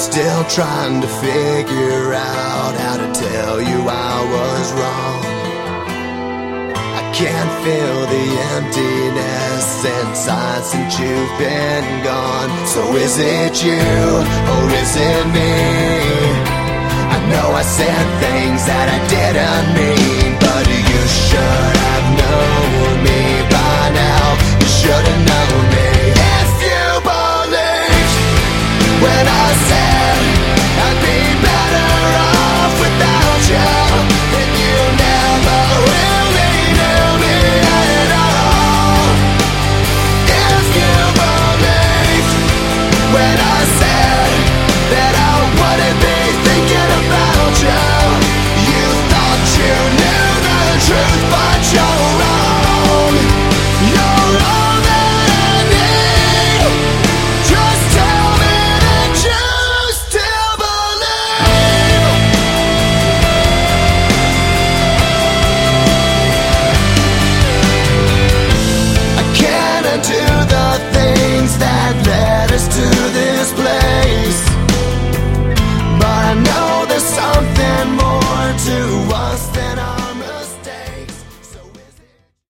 Still trying to figure out how to tell you I was wrong. I can't feel the emptiness inside since you've been gone. So is it you or is it me? I know I said things that I didn't mean, but you should have known